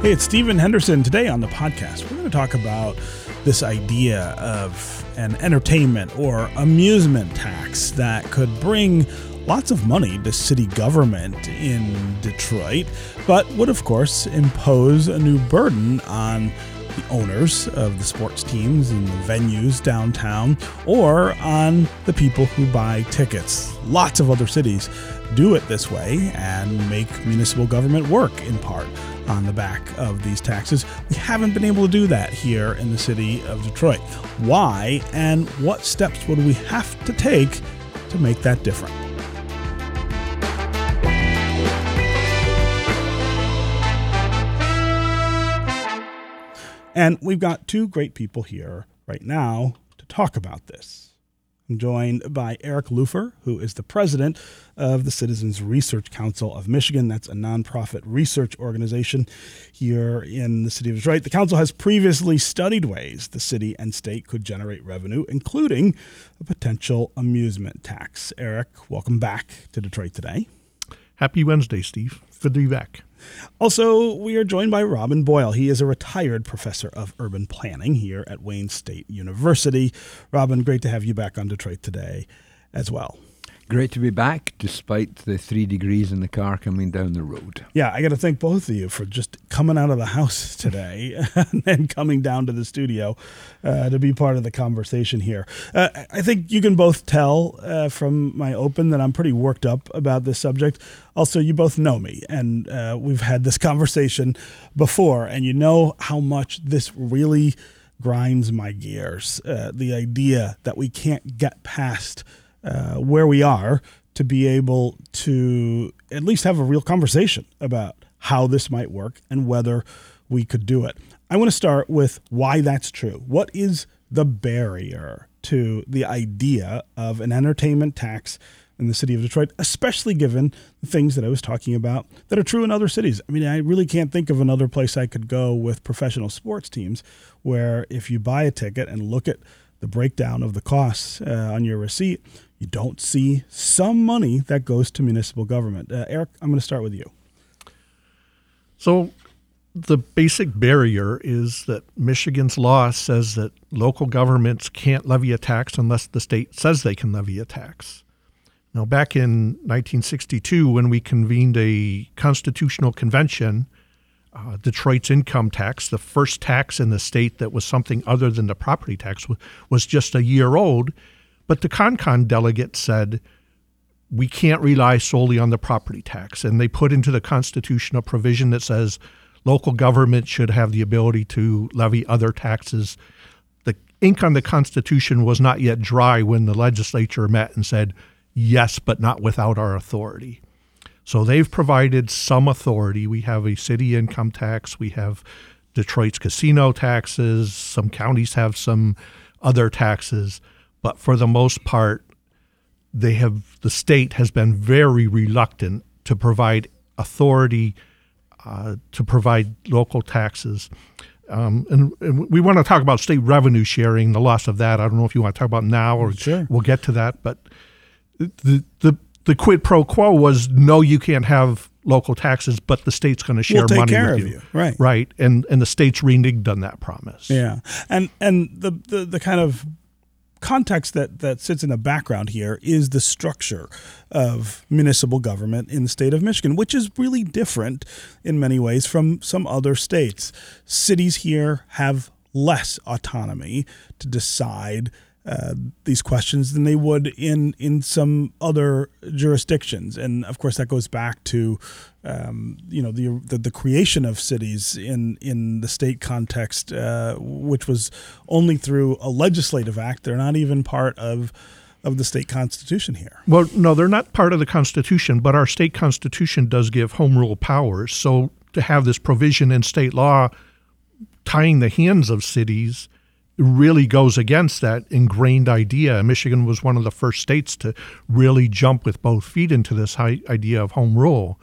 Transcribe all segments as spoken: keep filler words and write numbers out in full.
Hey, it's Stephen Henderson. Today on the podcast, we're going to talk about this idea of an entertainment or amusement tax that could bring lots of money to city government in Detroit, but would, of course, impose a new burden on the owners of the sports teams and the venues downtown, or on the people who buy tickets. Lots of other cities do it this way and make municipal government work in part on the back of these taxes. We haven't been able to do that here in the city of Detroit. Why, and what steps would we have to take to make that different? And we've got two great people here right now to talk about this. I'm joined by Eric Lupher, who is the president of the Citizens Research Council of Michigan. That's a nonprofit research organization here in the city of Detroit. The council has previously studied ways the city and state could generate revenue, including a potential amusement tax. Eric, welcome back to Detroit Today. Happy Wednesday, Steve. Good to be back. Also, we are joined by Robin Boyle. He is a retired professor of urban planning here at Wayne State University. Robin, great to have you back on Detroit Today as well. Great to be back, despite the three degrees in the car coming down the road. Yeah, I got to thank both of you for just coming out of the house today and then coming down to the studio uh, to be part of the conversation here. Uh, I think you can both tell uh, from my open that I'm pretty worked up about this subject. Also, you both know me, and uh, we've had this conversation before, and you know how much this really grinds my gears. Uh, the idea that we can't get past Uh, where we are to be able to at least have a real conversation about how this might work and whether we could do it. I want to start with why that's true. What is the barrier to the idea of an entertainment tax in the city of Detroit, especially given the things that I was talking about that are true in other cities? I mean, I really can't think of another place I could go with professional sports teams where if you buy a ticket and look at the breakdown of the costs uh, on your receipt, you don't see some money that goes to municipal government. Uh, Eric, I'm going to start with you. So the basic barrier is that Michigan's law says that local governments can't levy a tax unless the state says they can levy a tax. Now, back in nineteen sixty-two, when we convened a constitutional convention, uh, Detroit's income tax, the first tax in the state that was something other than the property tax, was just a year old. But the ConCon delegate said, we can't rely solely on the property tax. And they put into the Constitution a provision that says local government should have the ability to levy other taxes. The ink on the Constitution was not yet dry when the legislature met and said, yes, but not without our authority. So they've provided some authority. We have a city income tax. We have Detroit's casino taxes. Some counties have some other taxes. But for the most part, they have the state has been very reluctant to provide authority uh, to provide local taxes. Um, and, and we want to talk about state revenue sharing, the loss of that. I don't know if you want to talk about now or sure. We'll get to that. But the the the quid pro quo was, no, you can't have local taxes, but the state's going to share we'll take money care with of you. you. Right. Right. And and the state's reneged on that promise. Yeah. And and the, the, the kind of context that, that sits in the background here is the structure of municipal government in the state of Michigan, which is really different in many ways from some other states. Cities here have less autonomy to decide uh, these questions than they would in in some other jurisdictions. And of course, that goes back to Um, you know, the, the the creation of cities in, in the state context, uh, which was only through a legislative act. They're not even part of of the state constitution here. Well, no, they're not part of the Constitution, but our state constitution does give home rule powers. So to have this provision in state law tying the hands of cities really goes against that ingrained idea. Michigan was one of the first states to really jump with both feet into this idea of home rule.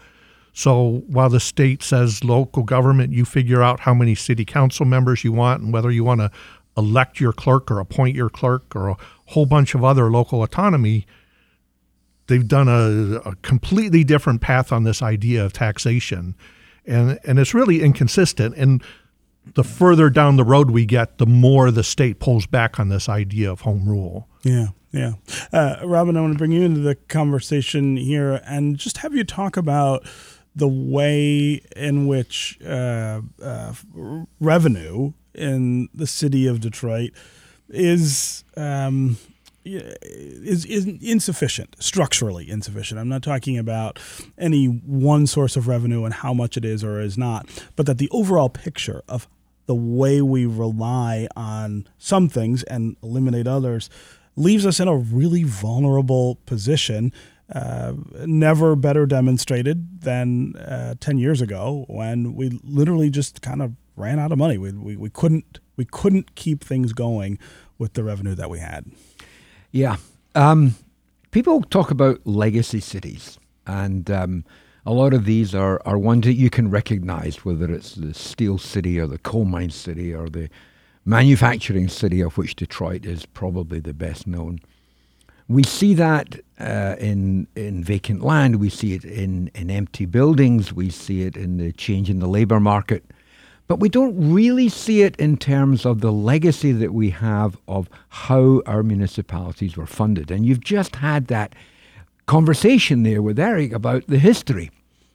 So while the state says local government, you figure out how many city council members you want and whether you want to elect your clerk or appoint your clerk or a whole bunch of other local autonomy, they've done a, a completely different path on this idea of taxation. And, and it's really inconsistent. And the further down the road we get, the more the state pulls back on this idea of home rule. Yeah, yeah. Uh, Robin, I want to bring you into the conversation here and just have you talk about the way in which uh, uh, revenue in the city of Detroit is um, is is insufficient, structurally insufficient. I'm not talking about any one source of revenue and how much it is or is not, but that the overall picture of the way we rely on some things and eliminate others leaves us in a really vulnerable position. Uh, never better demonstrated than uh, ten years ago when we literally just kind of ran out of money. We, we we couldn't we couldn't keep things going with the revenue that we had. Yeah. Um, people talk about legacy cities, and um, a lot of these are, are ones that you can recognize, whether it's the steel city or the coal mine city or the manufacturing city, of which Detroit is probably the best known. We see that uh, in in vacant land. We see it in, in empty buildings. We see it in the change in the labor market. But we don't really see it in terms of the legacy that we have of how our municipalities were funded. And you've just had that conversation there with Eric about the history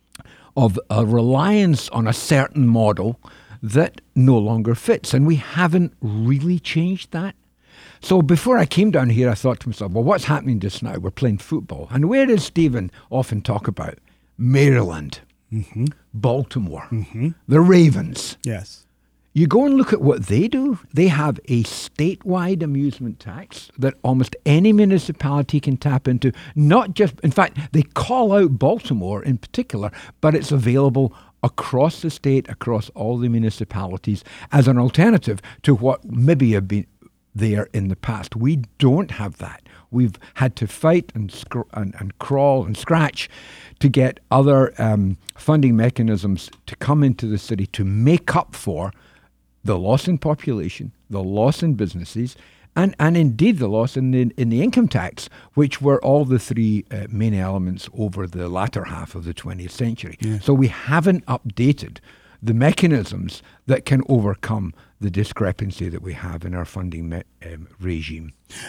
of a reliance on a certain model that no longer fits. And we haven't really changed that. So before I came down here, I thought to myself, well, what's happening just now? We're playing football. And where does Stephen often talk about? Maryland, mm-hmm. Baltimore, mm-hmm. the Ravens. Yes. You go and look at what they do. They have a statewide amusement tax that almost any municipality can tap into. Not just, in fact, they call out Baltimore in particular, but it's available across the state, across all the municipalities as an alternative to what maybe have been there in the past. We don't have that. We've had to fight and scr- and, and crawl and scratch to get other um, funding mechanisms to come into the city to make up for the loss in population, the loss in businesses, and, and indeed the loss in the, in the income tax, which were all the three uh, main elements over the latter half of the twentieth century. Yeah. So we haven't updated the mechanisms that can overcome the discrepancy that we have in our funding me- um, regime.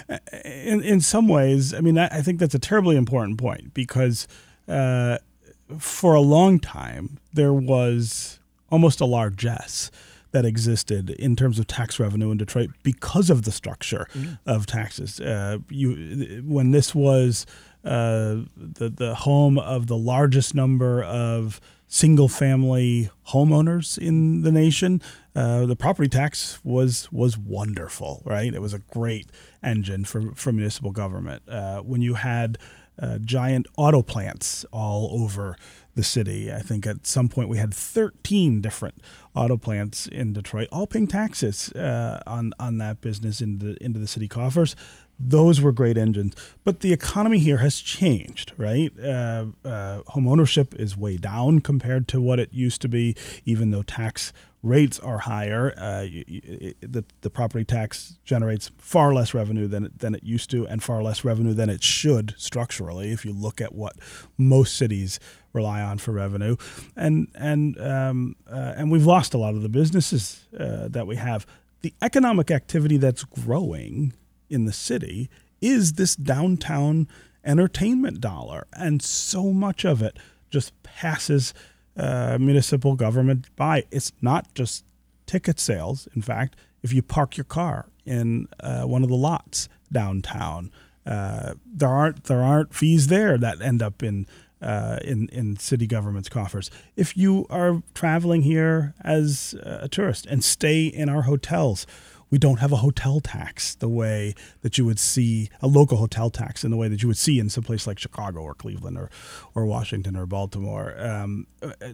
In in some ways, I mean, I, I think that's a terribly important point because uh, for a long time, there was almost a largesse that existed in terms of tax revenue in Detroit because of the structure mm. of taxes. Uh, you, when this was uh, the the home of the largest number of single-family homeowners in the nation, uh, the property tax was was wonderful, right? It was a great engine for, for municipal government. Uh, when you had uh, giant auto plants all over the city, I think at some point we had thirteen different auto plants in Detroit, all paying taxes uh, on on that business into into the city coffers. Those were great engines, but the economy here has changed, right? Uh, uh, home ownership is way down compared to what it used to be, even though tax rates are higher. Uh, it, the, the property tax generates far less revenue than it, than it used to, and far less revenue than it should structurally, if you look at what most cities rely on for revenue. And and um, uh, and we've lost a lot of the businesses uh, that we have. The economic activity that's growing in the city is this downtown entertainment dollar, and so much of it just passes uh, municipal government by. It's not just ticket sales. In fact, if you park your car in uh, one of the lots downtown, uh, there aren't there aren't fees there that end up in uh, in in city government's coffers. If you are traveling here as a tourist and stay in our hotels, we don't have a hotel tax the way that you would see a local hotel tax in the way that you would see in some place like Chicago or Cleveland or, or Washington or Baltimore. Um,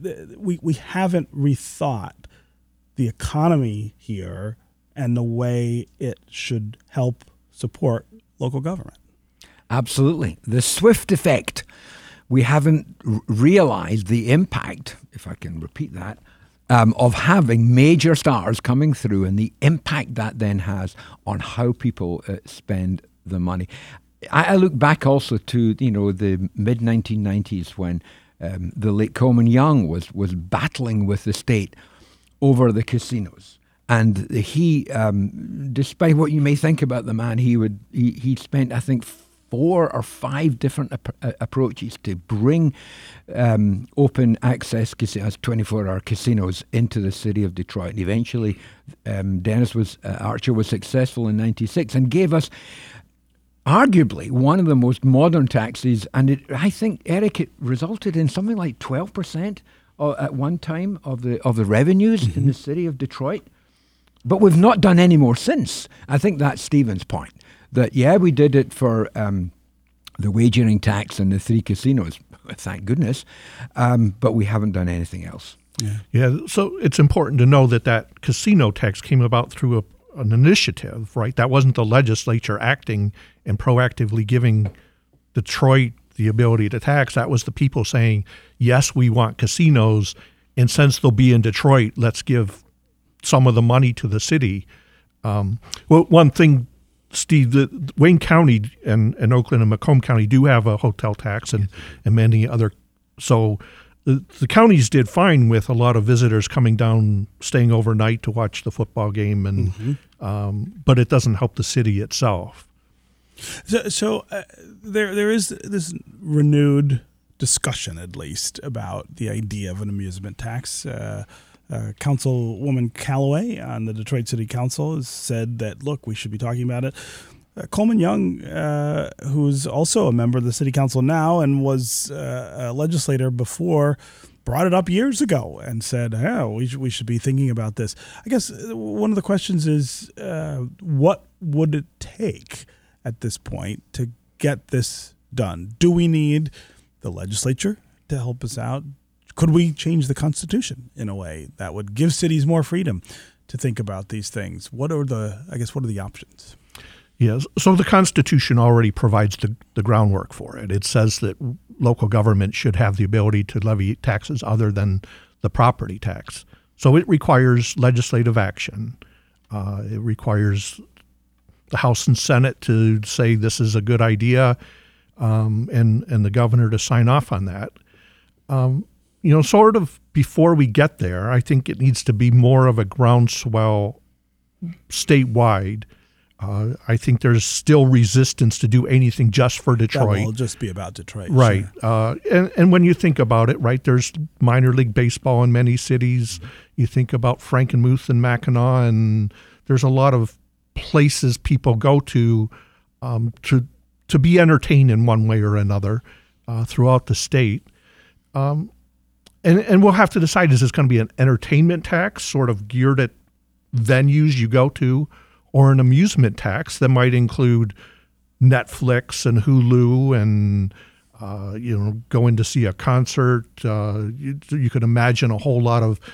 we we haven't rethought the economy here and the way it should help support local government. Absolutely. The Swift effect. We haven't r- realized the impact, if I can repeat that, Um, of having major stars coming through and the impact that then has on how people uh, spend the money. I, I look back also to, you know, the mid nineteen nineties when um, the late Coleman Young was was battling with the state over the casinos. And he, um, despite what you may think about the man, he would he, he spent, I think, four or five different ap- approaches to bring um, open access casinos, twenty-four hour casinos, into the city of Detroit. And eventually, um, Dennis was uh, Archer was successful in ninety-six and gave us arguably one of the most modern taxis. And it, I think, Eric, it resulted in something like twelve percent at one time of the of the revenues mm-hmm. in the city of Detroit. But we've not done any more since. I think that's Stephen's point. That, yeah, we did it for um, the wagering tax and the three casinos, thank goodness, um, but we haven't done anything else. Yeah. yeah, so it's important to know that that casino tax came about through a, an initiative, right? That wasn't the legislature acting and proactively giving Detroit the ability to tax. That was the people saying, yes, we want casinos, and since they'll be in Detroit, let's give some of the money to the city. Um, well, one thing, Steve, the Wayne County and, and Oakland and Macomb County do have a hotel tax, and, and many other. So the, the counties did fine with a lot of visitors coming down, staying overnight to watch the football game, and mm-hmm. um, but it doesn't help the city itself. So, so uh, there there is this renewed discussion, at least, about the idea of an amusement tax. Uh, Uh, Councilwoman Calloway on the Detroit City Council has said that, look, we should be talking about it. Uh, Coleman Young, uh, who's also a member of the City Council now and was uh, a legislator before, brought it up years ago and said, oh, we should, we should be thinking about this. I guess one of the questions is, uh, what would it take at this point to get this done? Do we need the legislature to help us out? Could we change the Constitution in a way that would give cities more freedom to think about these things? What are the, I guess, what are the options? Yes. So the Constitution already provides the, the groundwork for it. It says that local government should have the ability to levy taxes other than the property tax. So it requires legislative action. Uh, it requires the House and Senate to say this is a good idea, um, and, and the governor to sign off on that. Um, You know, sort of before we get there, I think it needs to be more of a groundswell statewide. Uh, I think there's still resistance to do anything just for Detroit. That will just be about Detroit. Right. Sure. Uh, and, and when you think about it, right, there's minor league baseball in many cities. You think about Frankenmuth and Mackinac, and there's a lot of places people go to um, to to be entertained in one way or another uh, throughout the state. Um And and we'll have to decide, is this going to be an entertainment tax sort of geared at venues you go to, or an amusement tax that might include Netflix and Hulu and, uh, you know, going to see a concert. Uh, you, you could imagine a whole lot of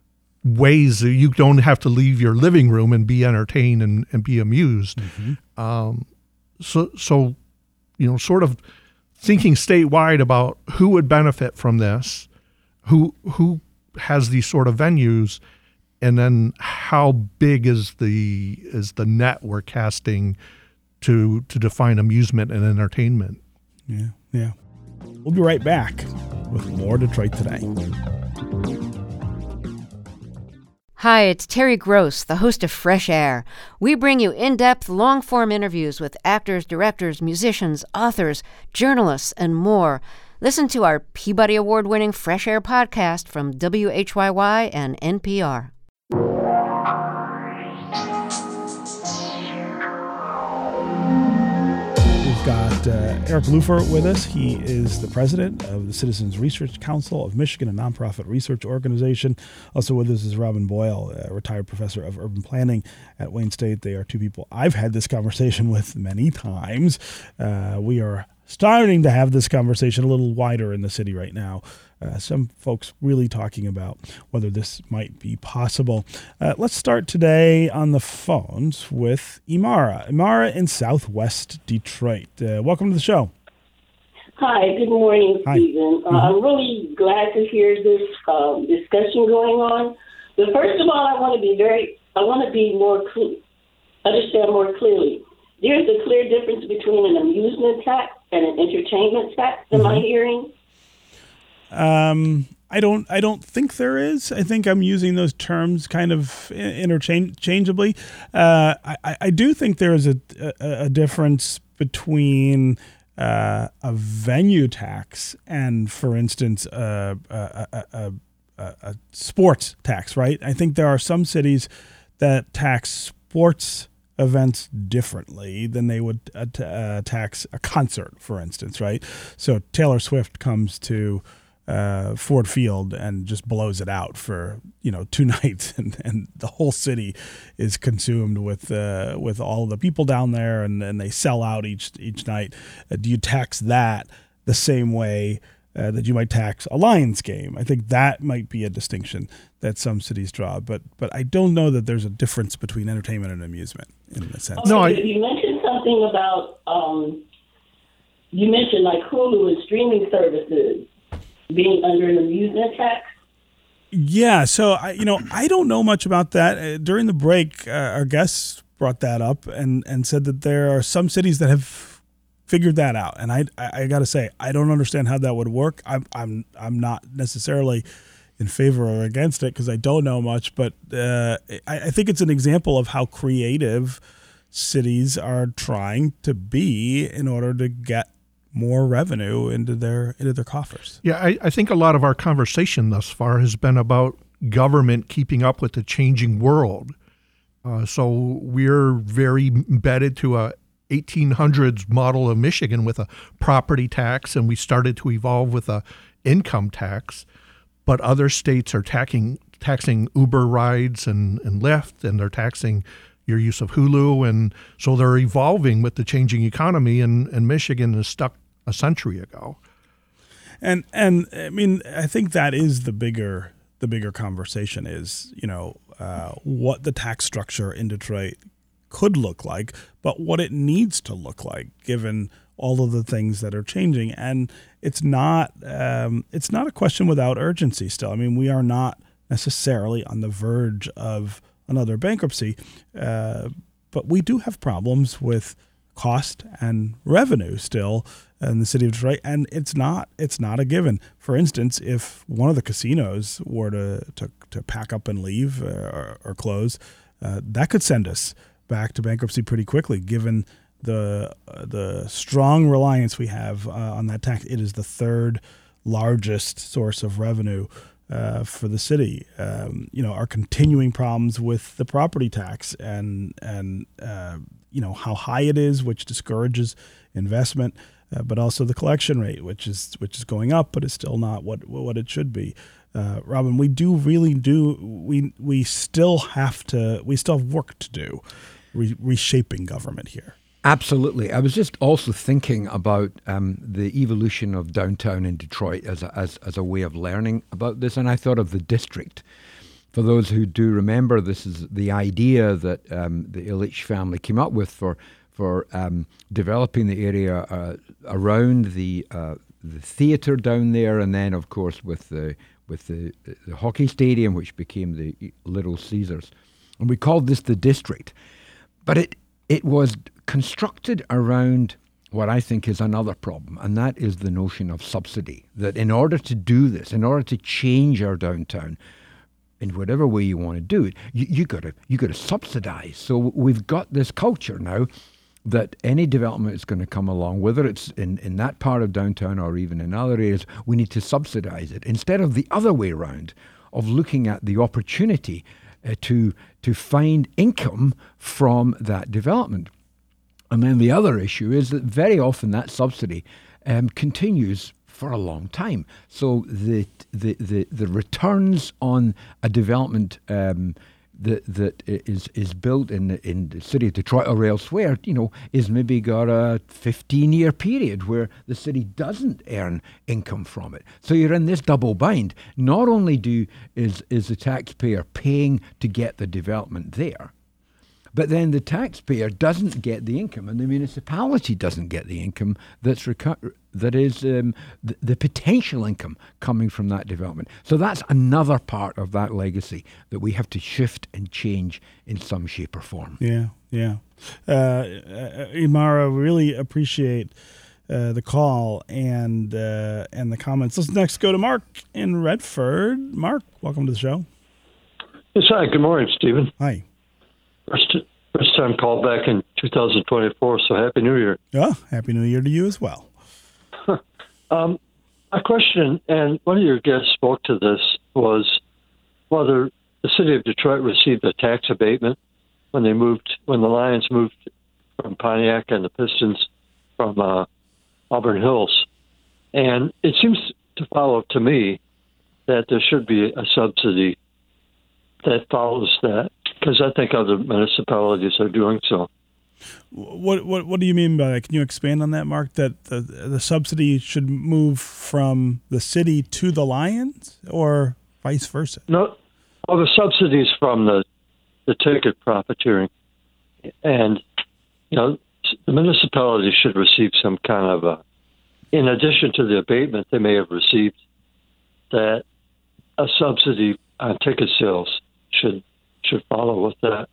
ways that you don't have to leave your living room and be entertained and, and be amused. Mm-hmm. Um, so, so, you know, sort of thinking statewide about who would benefit from this, Who who has these sort of venues, and then how big is the is the net we're casting to to define amusement and entertainment? Yeah, yeah. We'll be right back with more Detroit Today. Hi, it's Terry Gross, the host of Fresh Air. We bring you in-depth, long-form interviews with actors, directors, musicians, authors, journalists, and more. Listen to our Peabody Award-winning Fresh Air podcast from W H Y Y and N P R. We've got uh, Eric Lupher with us. He is the president of the Citizens Research Council of Michigan, a nonprofit research organization. Also with us is Robin Boyle, a retired professor of urban planning at Wayne State. They are two people I've had this conversation with many times. Uh, we are starting to have this conversation a little wider in the city right now. Uh, some folks really talking about whether this might be possible. Uh, let's start today on the phones with Imara. Imara in Southwest Detroit. Uh, welcome to the show. Hi, good morning, Hi. Stephen. Uh, Mm-hmm. I'm really glad to hear this um, discussion going on. But first of all, I want to be very, I want to be more clear, understand more clearly. There's a clear difference between an amusement tax and an entertainment tax. Am mm-hmm. I hearing? Um, I don't. I don't think there is. I think I'm using those terms kind of interchangeably. Uh, I, I do think there is a, a, a difference between uh, a venue tax and, for instance, a, a, a, a, a sports tax. Right. I think there are some cities that tax sports events differently than they would uh, t- uh, tax a concert, for instance. Right. So Taylor Swift comes to Uh, Ford Field and just blows it out for, you know, two nights, and, and the whole city is consumed with uh, with all the people down there, and, and they sell out each each night. Uh, do you tax that the same way uh, that you might tax a Lions game? I think that might be a distinction that some cities draw, but but I don't know that there's a difference between entertainment and amusement in a sense. Okay, No, I, you mentioned something about um, you mentioned like Hulu and streaming services being under an amusement tax? Yeah, so I, you know, I don't know much about that. Uh, during the break, uh, our guests brought that up and, and said that there are some cities that have figured that out. And I, I, I got to say, I don't understand how that would work. I'm, I'm, I'm not necessarily in favor or against it because I don't know much. But uh, I, I think it's an example of how creative cities are trying to be in order to get more revenue into their into their coffers. Yeah, I, I think a lot of our conversation thus far has been about government keeping up with the changing world. Uh, so we're very embedded to a eighteen hundreds model of Michigan with a property tax, and we started to evolve with a income tax. But other states are taxing taxing Uber rides and, and Lyft, and they're taxing your use of Hulu, and so they're evolving with the changing economy, and, and Michigan is stuck a century ago. And and I mean, I think that is the bigger the bigger conversation is, you know, uh, what the tax structure in Detroit could look like, but what it needs to look like given all of the things that are changing. And it's not um, it's not a question without urgency still. I mean, we are not necessarily on the verge of another bankruptcy, uh, but we do have problems with cost and revenue still in the city of Detroit, and it's not it's not a given. For instance, if one of the casinos were to to, to pack up and leave or, or close, uh, that could send us back to bankruptcy pretty quickly, given the uh, the strong reliance we have uh, on that tax. It is the third largest source of revenue uh, for the city. Um, you know, our continuing problems with the property tax and and uh, you know how high it is, which discourages investment. Uh, but also the collection rate, which is which is going up, but is still not what what it should be. Uh, Robin, we do really do we we still have to we still have work to do, re- reshaping government here. Absolutely. I was just also thinking about um, the evolution of downtown in Detroit as a, as as a way of learning about this, and I thought of the district. For those who do remember, this is the idea that um, the Ilitch family came up with for. for um, developing the area uh, around the uh, the theatre down there, and then of course with the with the, the hockey stadium, which became the Little Caesars, and we called this the district. But it it was constructed around what I think is another problem, and that is the notion of subsidy. That in order to do this, in order to change our downtown, in whatever way you want to do it, you, you gotta you gotta subsidize. So we've got this culture now that any development is going to come along, whether it's in, in that part of downtown or even in other areas, we need to subsidize it instead of the other way around, of looking at the opportunity uh, to to find income from that development. And then the other issue is that very often that subsidy um, continues for a long time. So the the the, the returns on a development um, that that is is built in the, in the city of Detroit or elsewhere, you know, is maybe got a fifteen year period where the city doesn't earn income from it. So you're in this double bind. Not only do is is the taxpayer paying to get the development there, but then the taxpayer doesn't get the income, and the municipality doesn't get the income that's recu- that is um, the, the potential income coming from that development. So that's another part of that legacy that we have to shift and change in some shape or form. Yeah, yeah. Uh, uh, Imara, really appreciate uh, the call and uh, and the comments. Let's next go to Mark in Redford. Mark, welcome to the show. Yes, hi. Good morning, Stephen. Hi. First, first time called back in two thousand twenty-four, so Happy New Year. Oh, Happy New Year to you as well. um, a question, and one of your guests spoke to this, was whether the city of Detroit received a tax abatement when they moved, when the Lions moved from Pontiac and the Pistons from uh, Auburn Hills. And it seems to follow to me that there should be a subsidy that follows that, because I think other municipalities are doing so. What what what do you mean by that? Can you expand on that, Mark? That the the subsidy should move from the city to the Lions, or vice versa? No, well, the subsidies from the the ticket profiteering, and you know the municipalities should receive some kind of a, in addition to the abatement they may have received, that a subsidy on ticket sales should should follow with that.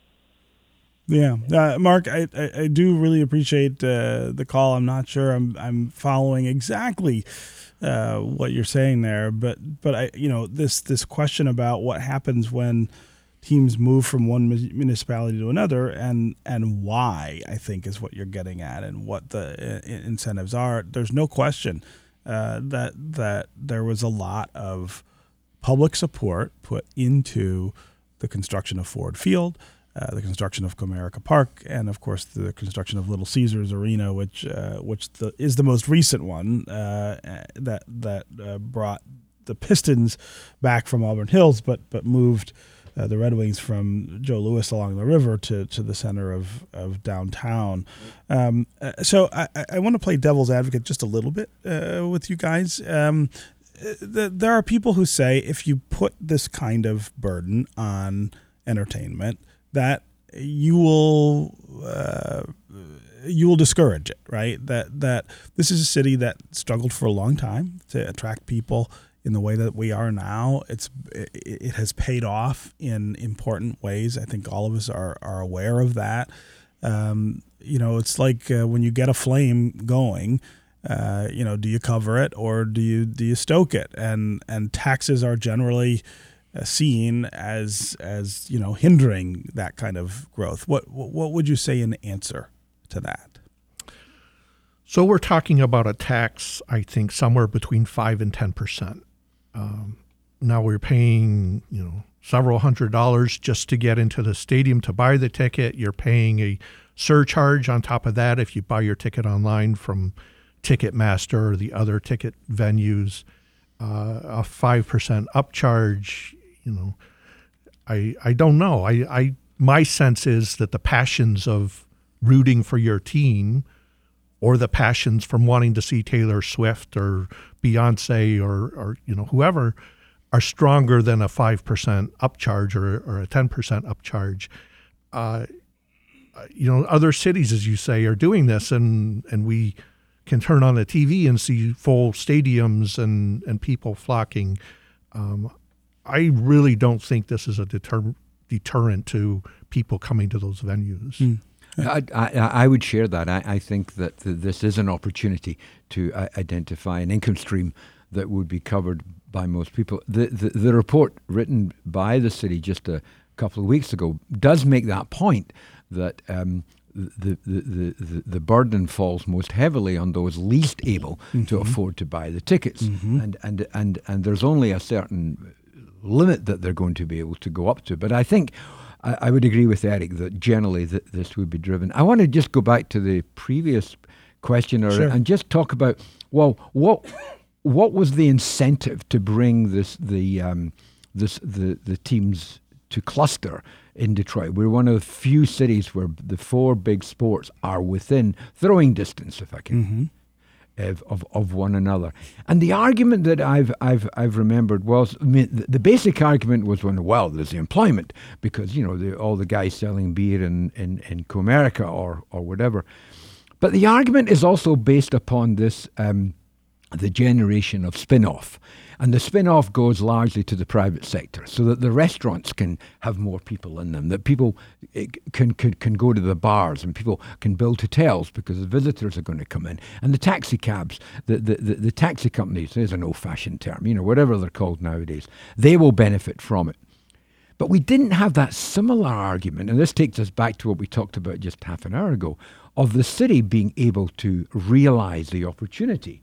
Yeah, uh, Mark, I, I, I do really appreciate uh, the call. I'm not sure I'm I'm following exactly uh, what you're saying there, but but I you know this this question about what happens when teams move from one municipality to another, and and why, I think, is what you're getting at, and what the incentives are. There's no question uh, that that there was a lot of public support put into the construction of Ford Field, Uh, the construction of Comerica Park, and of course the construction of Little Caesars Arena, which uh, which the, is the most recent one uh, that that uh, brought the Pistons back from Auburn Hills, but but moved uh, the Red Wings from Joe Louis along the river to, to the center of of downtown. Um, uh, so I, I want to play devil's advocate just a little bit uh, with you guys. Um, the, there are people who say if you put this kind of burden on entertainment, that you will uh, you will discourage it, right? That that this is a city that struggled for a long time to attract people in the way that we are now. It's it, it has paid off in important ways. I think all of us are are aware of that. Um, you know, it's like uh, when you get a flame going. Uh, you know, do you cover it or do you do you stoke it? And and taxes are generally seen as as you know hindering that kind of growth. What what would you say in answer to that? So we're talking about a tax, I think, somewhere between five and ten percent. Um, now we're paying you know several hundred dollars just to get into the stadium to buy the ticket. You're paying a surcharge on top of that if you buy your ticket online from Ticketmaster or the other ticket venues. Uh, a five percent upcharge. You know, I I don't know. I, I my sense is that the passions of rooting for your team, or the passions from wanting to see Taylor Swift or Beyonce or or you know whoever, are stronger than a five percent upcharge or or a ten percent upcharge. Uh, you know, other cities, as you say, are doing this, and and we can turn on the T V and see full stadiums and and people flocking. Um, I really don't think this is a deter- deterrent to people coming to those venues. Mm. I, I, I would share that. I, I think that th- this is an opportunity to uh, identify an income stream that would be covered by most people. The, the the report written by the city just a couple of weeks ago does make that point, that um, the, the, the, the, the burden falls most heavily on those least able mm-hmm. to afford to buy the tickets. Mm-hmm. And, and, and, and there's only a certain limit that they're going to be able to go up to. But I think I, I would agree with Eric that generally that this would be driven. I want to just go back to the previous question or, sure. and just talk about, well, what what was the incentive to bring this the um, this the, the teams to cluster in Detroit? We're one of the few cities where the four big sports are within throwing distance, if I can. Mm-hmm. Of, of of one another, and the argument that I've I've I've remembered was, I mean, the, the basic argument was when well, there's the employment because you know the, all the guys selling beer in in, in Comerica or or whatever, but the argument is also based upon this um, the generation of spin-off. And the spin-off goes largely to the private sector so that the restaurants can have more people in them, that people can, can, can go to the bars and people can build hotels because the visitors are going to come in. And the taxi cabs, the, the, the, the taxi companies, there's an old-fashioned term, you know, whatever they're called nowadays, they will benefit from it. But we didn't have that similar argument, and this takes us back to what we talked about just half an hour ago, of the city being able to realize the opportunity.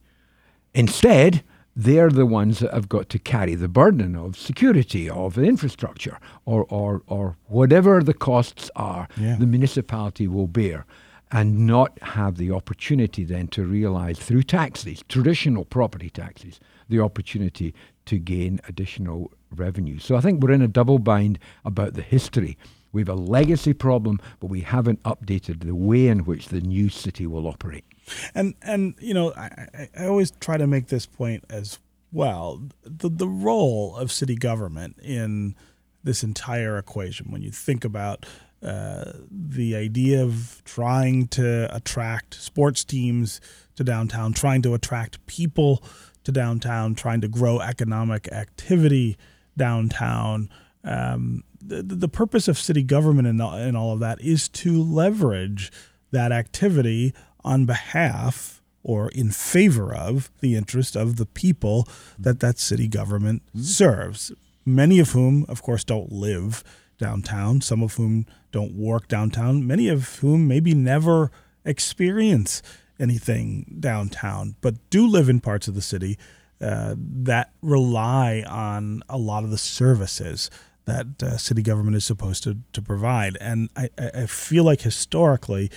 Instead, they're the ones that have got to carry the burden of security, of infrastructure, or or, or whatever the costs are, yeah. the municipality will bear, and not have the opportunity then to realize through taxes, traditional property taxes, the opportunity to gain additional revenue. So I think we're in a double bind about the history. We have a legacy problem, but we haven't updated the way in which the new city will operate. And, and you know, I, I always try to make this point as well. The, the role of city government in this entire equation, when you think about uh, the idea of trying to attract sports teams to downtown, trying to attract people to downtown, trying to grow economic activity downtown, um, the, the purpose of city government and all, and all of that is to leverage that activity on behalf or in favor of the interest of the people that that city government mm-hmm. serves, many of whom, of course, don't live downtown, some of whom don't work downtown, many of whom maybe never experience anything downtown, but do live in parts of the city uh, that rely on a lot of the services that uh, city government is supposed to, to provide. And I, I feel like historically,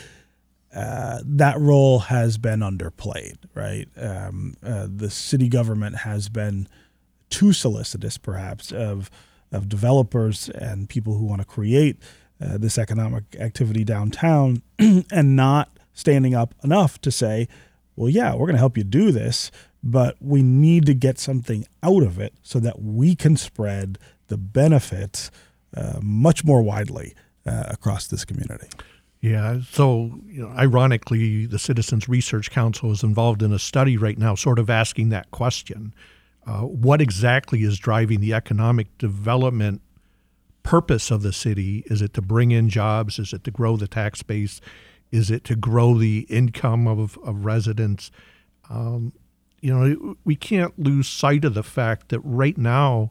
Uh, that role has been underplayed, right? Um, uh, the city government has been too solicitous, perhaps, of of developers and people who want to create uh, this economic activity downtown, and not standing up enough to say, well, yeah, we're going to help you do this, but we need to get something out of it so that we can spread the benefits uh, much more widely uh, across this community. Yeah, so you know, ironically, the Citizens Research Council is involved in a study right now sort of asking that question. Uh, what exactly is driving the economic development purpose of the city? Is it to bring in jobs? Is it to grow the tax base? Is it to grow the income of, of residents? Um, you know, we can't lose sight of the fact that right now,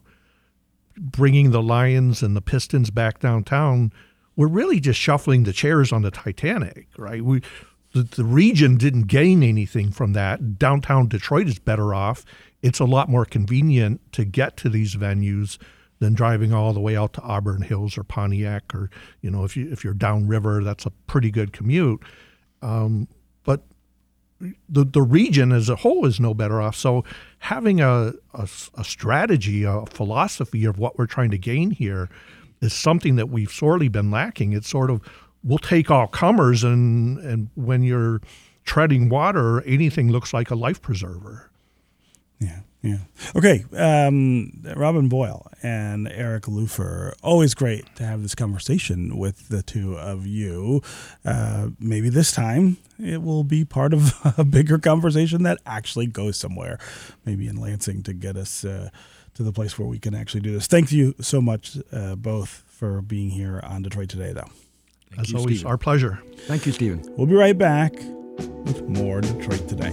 bringing the Lions and the Pistons back downtown, we're really just shuffling the chairs on the Titanic, right? We, the, the region didn't gain anything from that. Downtown Detroit is better off. It's a lot more convenient to get to these venues than driving all the way out to Auburn Hills or Pontiac, or you know, if you if you're downriver, that's a pretty good commute. Um, but the the region as a whole is no better off. So having a, a a strategy, a philosophy of what we're trying to gain here is something that we've sorely been lacking. It's sort of, we'll take all comers, and, and when you're treading water, anything looks like a life preserver. Yeah, yeah. Okay, um, Robin Boyle and Eric Lupher, always great to have this conversation with the two of you. Uh, maybe this time it will be part of a bigger conversation that actually goes somewhere, maybe in Lansing, to get us uh, to the place where we can actually do this. Thank you so much, uh, both, for being here on Detroit Today, though. Thank As you, always, Stephen. Our pleasure. Thank you, Stephen. We'll be right back with more Detroit Today.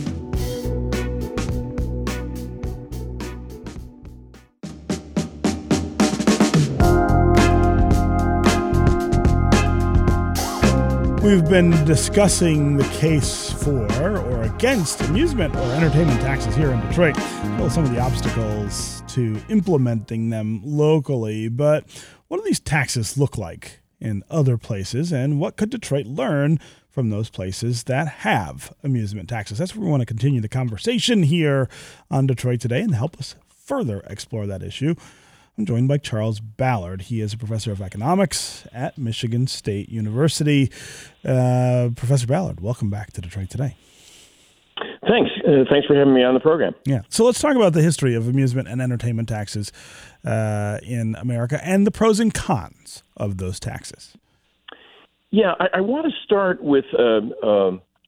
We've been discussing the case for or against amusement or entertainment taxes here in Detroit, as well as some of the obstacles to implementing them locally. But what do these taxes look like in other places, and what could Detroit learn from those places that have amusement taxes? That's where we want to continue the conversation here on Detroit Today, and help us further explore that issue, I'm joined by Charles Ballard. He is a professor of economics at Michigan State University. Uh, Professor Ballard, welcome back to Detroit Today. Thanks. Uh, thanks for having me on the program. Yeah. So let's talk about the history of amusement and entertainment taxes uh, in America and the pros and cons of those taxes. Yeah, I, I want to start with uh, uh,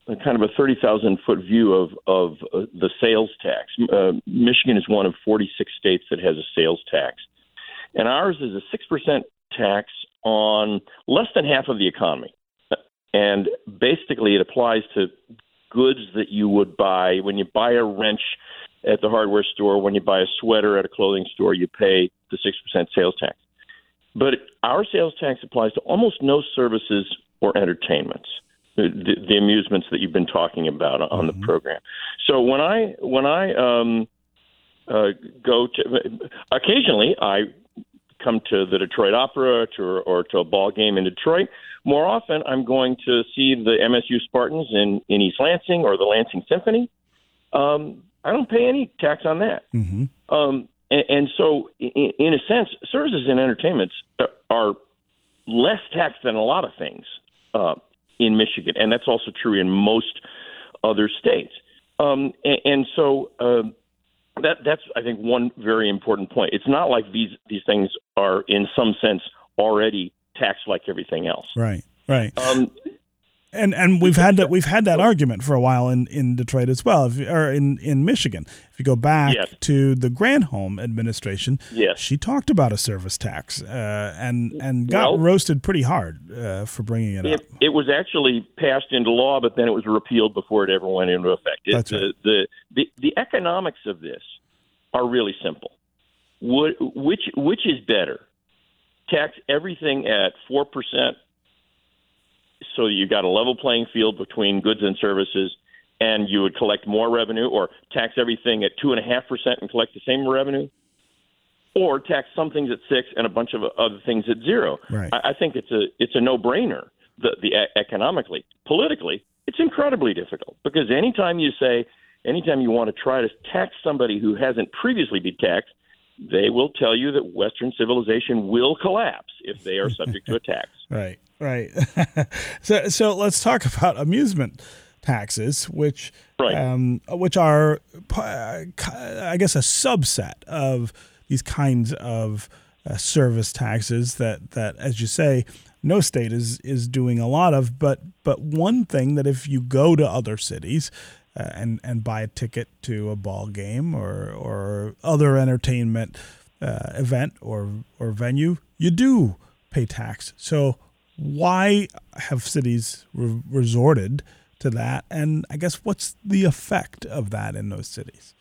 a kind of a thirty thousand foot view of of uh, the sales tax. Uh, Michigan is one of forty-six states that has a sales tax, and ours is a six percent tax on less than half of the economy. And basically, it applies to goods that you would buy when you buy a wrench at the hardware store, when you buy a sweater at a clothing store, you pay the six percent sales tax. But our sales tax applies to almost no services or entertainments, the, the amusements that you've been talking about on mm-hmm. the program. So when I when I um, uh, go to occasionally I come to the Detroit Opera to, or to a ball game in Detroit. More often, I'm going to see the M S U Spartans in, in East Lansing or the Lansing Symphony. Um, I don't pay any tax on that. Mm-hmm. Um, and, and so, in, in a sense, services and entertainments are less taxed than a lot of things uh, in Michigan, and that's also true in most other states. Um, and, and so uh, that that's, I think, one very important point. It's not like these these things are, in some sense, already taxed like everything else. Right, right. Um, And and we've had that we've had that argument for a while in, in Detroit as well, if, or in, in Michigan. If you go back yes. to the Granholm administration, yes. she talked about a service tax uh, and and got well, roasted pretty hard uh, for bringing it, it up. It was actually passed into law, but then it was repealed before it ever went into effect. It, That's right. the, the the economics of this are really simple. Would, which which is better? Tax everything at four percent. So you got a level playing field between goods and services, and you would collect more revenue, or tax everything at two and a half percent and collect the same revenue, or tax some things at six and a bunch of other things at zero. Right. I, I think it's a it's a no brainer. The the economically, politically, it's incredibly difficult because anytime you say, anytime you want to try to tax somebody who hasn't previously been taxed, they will tell you that Western civilization will collapse if they are subject to a tax. Right, right. so, so let's talk about amusement taxes, which, right. um, which are, I guess, a subset of these kinds of uh, service taxes that, that, as you say, no state is is doing a lot of. But but one thing that if you go to other cities. Uh, and and buy a ticket to a ball game or or other entertainment uh, event or or venue, you do pay tax. So why have cities re- resorted to that? And I guess what's the effect of that in those cities?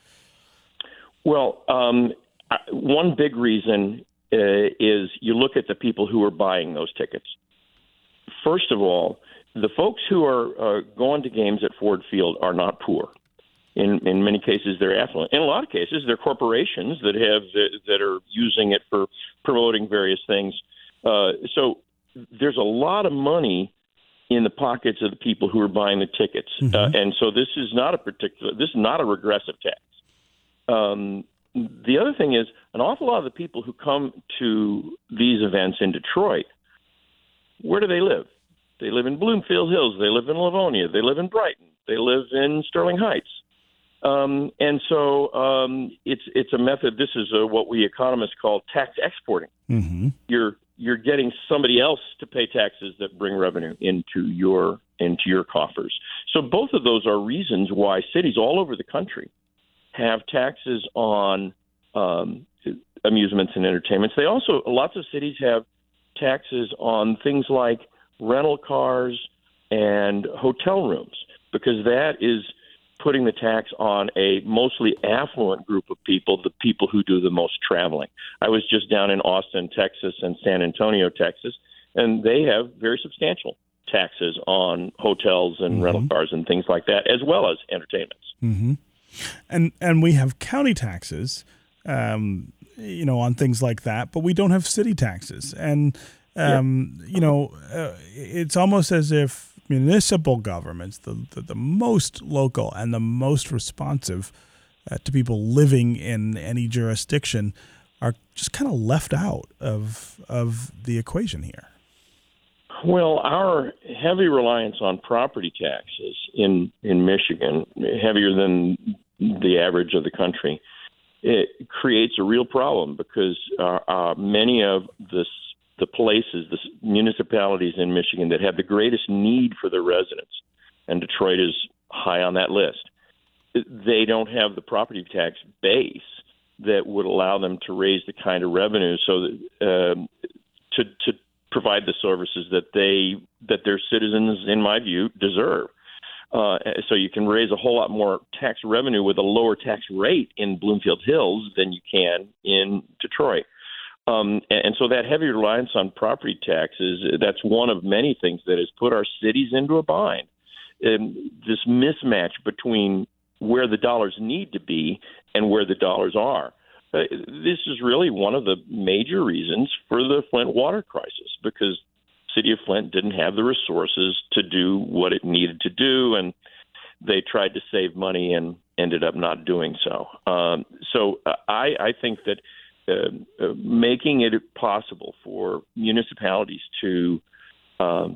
Well, um, one big reason uh, is you look at the people who are buying those tickets. First of all, the folks who are uh, going to games at Ford Field are not poor. In in many cases, they're affluent. In a lot of cases, they're corporations that have that are using it for promoting various things. Uh, so there's a lot of money in the pockets of the people who are buying the tickets, mm-hmm. uh, and so this is not a particular. This is not a regressive tax. Um, the other thing is, an awful lot of the people who come to these events in Detroit, where do they live? They live in Bloomfield Hills. They live in Livonia. They live in Brighton. They live in Sterling Heights. Um, and so um, it's it's a method. This is a, what we economists call tax exporting. Mm-hmm. You're you're getting somebody else to pay taxes that bring revenue into your into your coffers. So both of those are reasons why cities all over the country have taxes on um, amusements and entertainments. They also lots of cities have taxes on things like rental cars and hotel rooms, because that is putting the tax on a mostly affluent group of people, the people who do the most traveling. I was just down in Austin, Texas, and San Antonio, Texas, and they have very substantial taxes on hotels and mm-hmm. rental cars and things like that, as well as entertainments. Mm-hmm. And and we have county taxes, um, you know, on things like that, but we don't have city taxes. And Um, yeah. You know, uh, it's almost as if municipal governments, the, the, the most local and the most responsive uh, to people living in any jurisdiction, are just kind of left out of of the equation here. Well, our heavy reliance on property taxes in, in Michigan, heavier than the average of the country, it creates a real problem because uh, uh, many of the the places, the municipalities in Michigan that have the greatest need for their residents and Detroit is high on that list. They don't have the property tax base that would allow them to raise the kind of revenue so that um, to to provide the services that they that their citizens, in my view, deserve. Uh, so you can raise a whole lot more tax revenue with a lower tax rate in Bloomfield Hills than you can in Detroit. Um, and, and so that heavy reliance on property taxes, that's one of many things that has put our cities into a bind. And this mismatch between where the dollars need to be and where the dollars are. Uh, this is really one of the major reasons for the Flint water crisis, because the city of Flint didn't have the resources to do what it needed to do, and they tried to save money and ended up not doing so. Um, so uh, I, I think that uh, uh, making it possible for municipalities to um,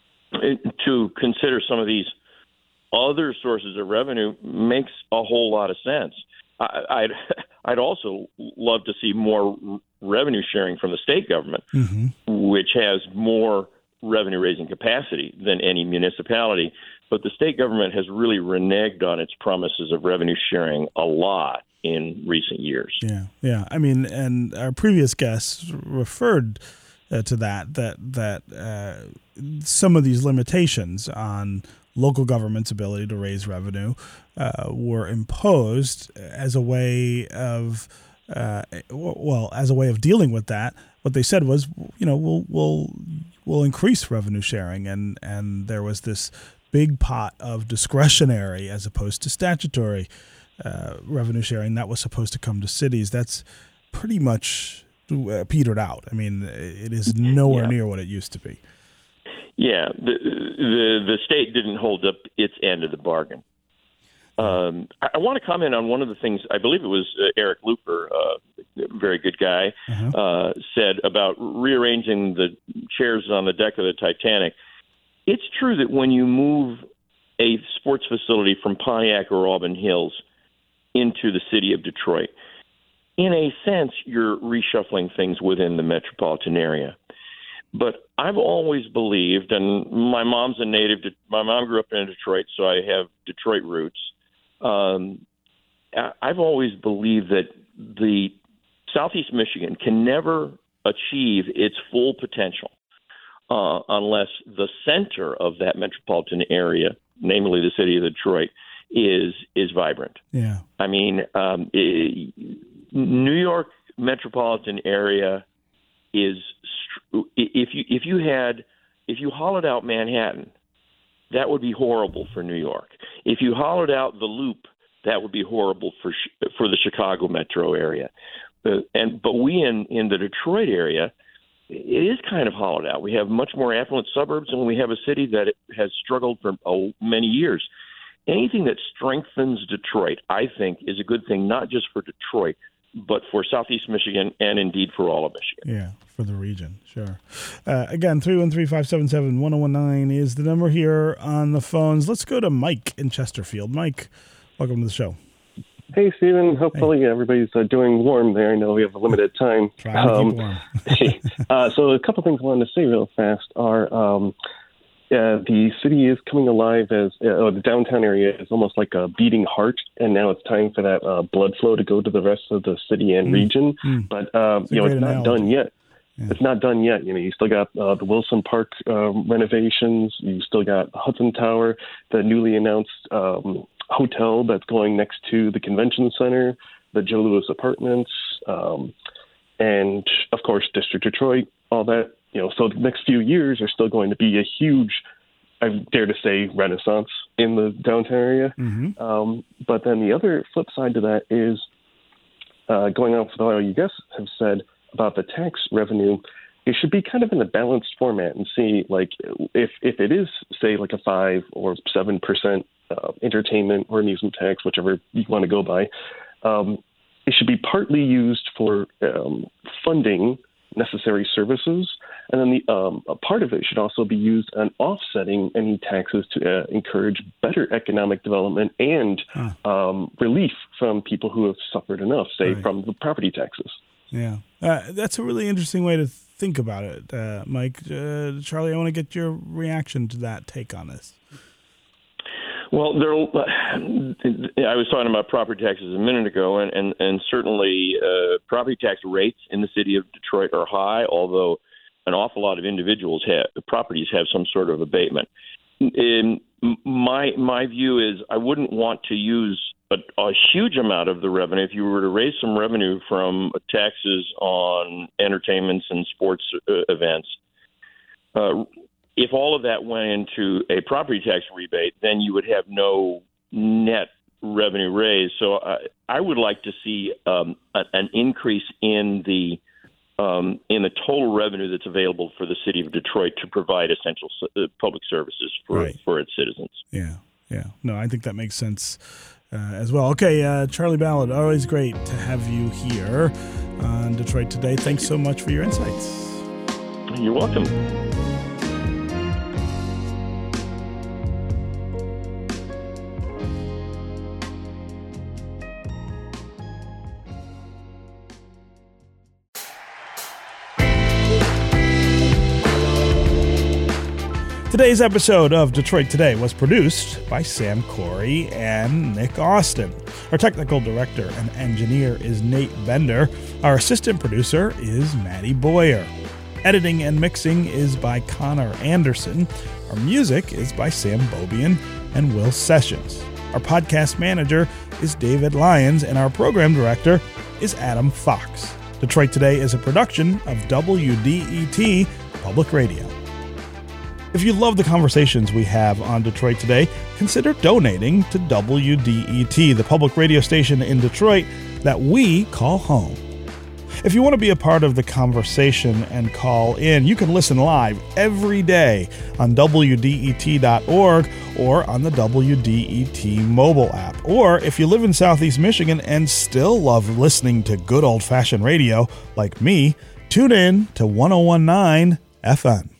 to consider some of these other sources of revenue makes a whole lot of sense. I, I'd I'd also love to see more revenue sharing from the state government, mm-hmm. which has more revenue raising capacity than any municipality. But the state government has really reneged on its promises of revenue sharing a lot in recent years. Yeah, yeah. I mean, and our previous guests referred uh, to that, that, that uh, some of these limitations on local government's ability to raise revenue uh, were imposed as a way of, uh, well, as a way of dealing with that. What they said was, you know, we'll we'll we'll increase revenue sharing, and and there was this big pot of discretionary as opposed to statutory uh, revenue sharing that was supposed to come to cities. That's pretty much uh, petered out. I mean, it is nowhere yeah. near what it used to be. Yeah, the, the the state didn't hold up its end of the bargain. Um, I, I want to comment on one of the things, I believe it was uh, Eric Looper, uh, a very good guy, uh-huh. uh, said about rearranging the chairs on the deck of the Titanic. It's true that when you move a sports facility from Pontiac or Auburn Hills into the city of Detroit, in a sense, you're reshuffling things within the metropolitan area. But I've always believed, and my mom's a native, my mom grew up in Detroit, so I have Detroit roots. Um, I've always believed that the Southeast Michigan can never achieve its full potential uh, unless the center of that metropolitan area, namely the city of Detroit, is is vibrant. Yeah. I mean, um, it, New York metropolitan area is if you if you had if you hollowed out Manhattan, that would be horrible for New York. If you hollowed out the Loop, that would be horrible for for the Chicago metro area. Uh, and but we in in the Detroit area, it is kind of hollowed out. We have much more affluent suburbs, and we have a city that has struggled for oh, many years. Anything that strengthens Detroit, I think, is a good thing, not just for Detroit, but for Southeast Michigan and indeed for all of Michigan. Yeah, for the region, sure. Uh, again, three one three, five seven seven, one oh one nine is the number here on the phones. Let's go to Mike in Chesterfield. Mike, welcome to the show. Hey, Stephen. Hopefully hey. everybody's uh, doing warm there. I know we have a limited time. Trying to um, keep warm. uh, so a couple things I wanted to say real fast are um, uh, the city is coming alive as uh, the downtown area is almost like a beating heart, and now it's time for that uh, blood flow to go to the rest of the city and mm. region. Mm. But uh, you know, it's not analogy. done yet. Yeah. It's not done yet. You know, you still got uh, the Wilson Park uh, renovations. You still got Hudson Tower, the newly announced um, hotel that's going next to the convention center, the Joe Louis Apartments, um, and of course District Detroit. All that. You know, so the next few years are still going to be a huge, I dare to say, renaissance in the downtown area. Mm-hmm. Um, but then the other flip side to that is uh, going off with all you guys have said about the tax revenue. It should be kind of in a balanced format and see, like, if if it is, say, like a five or seven percent uh, entertainment or amusement tax, whichever you want to go by, um, it should be partly used for um, funding necessary services, and then the um, a part of it should also be used on offsetting any taxes to uh, encourage better economic development and huh. um, relief from people who have suffered enough, say, right. from the property taxes. Yeah, uh, that's a really interesting way to think about it, uh, Mike. Uh, Charlie, I want to get your reaction to that take on this. Well, there. I was talking about property taxes a minute ago, and and, and certainly uh, property tax rates in the city of Detroit are high, although an awful lot of individuals have properties have some sort of abatement. In my my view is I wouldn't want to use a, a huge amount of the revenue. If you were to raise some revenue from taxes on entertainments and sports uh, events, uh, if all of that went into a property tax rebate, then you would have no net revenue raised. So I, I would like to see um, a, an increase in the um, in the total revenue that's available for the city of Detroit to provide essential uh, public services for, right. for its citizens. Yeah, yeah. No, I think that makes sense uh, as well. Okay, uh, Charlie Ballard, always great to have you here on Detroit Today. Thanks so much for your insights. You're welcome. Today's episode of Detroit Today was produced by Sam Corey and Nick Austin. Our technical director and engineer is Nate Bender. Our assistant producer is Maddie Boyer. Editing and mixing is by Connor Anderson. Our music is by Sam Bobian and Will Sessions. Our podcast manager is David Lyons, and our program director is Adam Fox. Detroit Today is a production of W D E T Public Radio. If you love the conversations we have on Detroit Today, consider donating to W D E T, the public radio station in Detroit that we call home. If you want to be a part of the conversation and call in, you can listen live every day on W D E T dot org or on the W D E T mobile app. Or if you live in Southeast Michigan and still love listening to good old-fashioned radio like me, tune in to one oh one point nine F M.